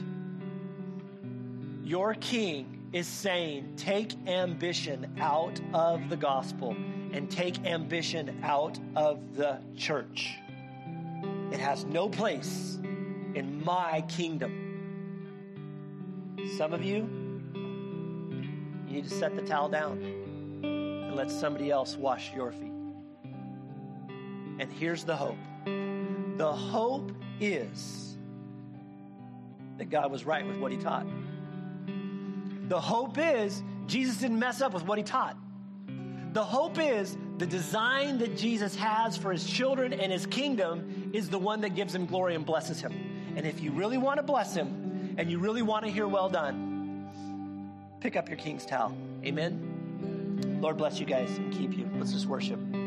Your king is saying, take ambition out of the gospel and take ambition out of the church. It has no place in my kingdom. Some of you need to set the towel down and let somebody else wash your feet. And here's the hope. The hope is that God was right with what he taught. The hope is Jesus didn't mess up with what he taught. The hope is the design that Jesus has for his children and his kingdom is the one that gives him glory and blesses him. And if you really want to bless him and you really want to hear well done, pick up your king's towel. Amen. Lord bless you guys and keep you. Let's just worship.